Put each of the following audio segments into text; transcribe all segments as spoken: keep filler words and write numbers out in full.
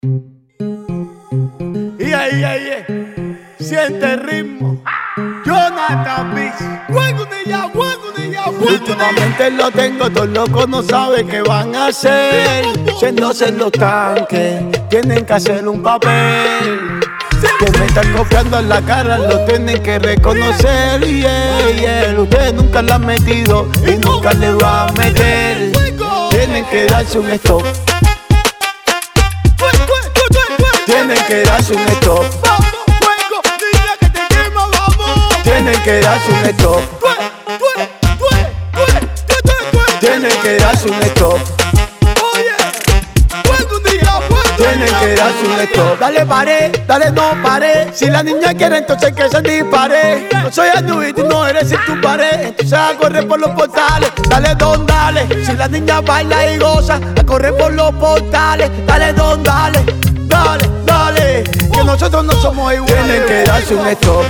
Y ahí, ahí, ahí. Siente el ritmo. Jonathan Beats. Juego de ella, juego de ella, juego. Últimamente lo tengo, todos locos no saben qué van a hacer. Yéndose en los tanques, tienen que hacer un papel. Que me están copiando en la cara, lo tienen que reconocer. Y yeah, yeah. Ustedes nunca la han metido y nunca le van a meter. Tienen que darse un stop. Tienen que darse un stop. Tienen que darse un stop. Tienen que darse un stop. Tienen que darse un stop. Dale pare, dale no pare. Si la niña quiere entonces que se dispare. No soy Anduvito y no eres en tu pared. Entonces a correr por los portales. Dale don, dale. Si la niña baila y goza, a correr por los portales. Dale don, dale. Dale, dale. Que nosotros no somos iguales. Tienen que darse un stop.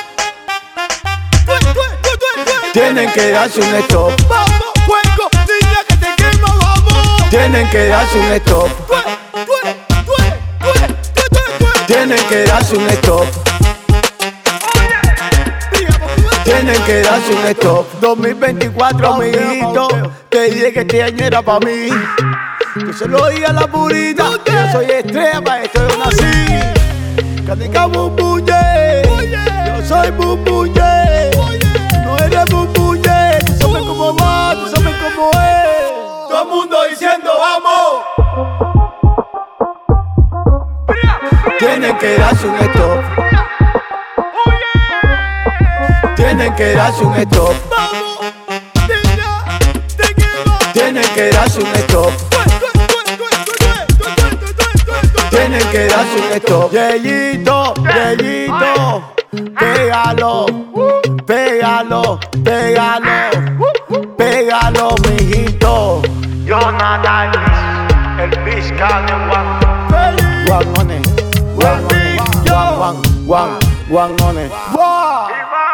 Tienen que darse un stop. Vamos, fuego, niña que te quema, vamos. Tienen que darse un stop. Tienen que darse un stop. Tienen que darse un stop. dos mil veinticuatro, amiguito. Te dije que este año era pa' mí. Yo se lo oí a la purita. Yo soy estrella, pa' esto yo nací. Canica Bumbuye. Yo soy Bumbuye. No eres Bumbuye. Tú sabes cómo va, tú sabes cómo es. Todo el mundo diciendo vamos. Tienen que darse un stop. Tienen que darse un stop. Tienen que darse un stop. Tienen que darse un stop. Yeyito, Yeyito, pégalo, pégalo, pégalo, pégalo, mijito. Jonathan, el Pisca de Juan. Juan One, Juan One, Juan One, Juan One.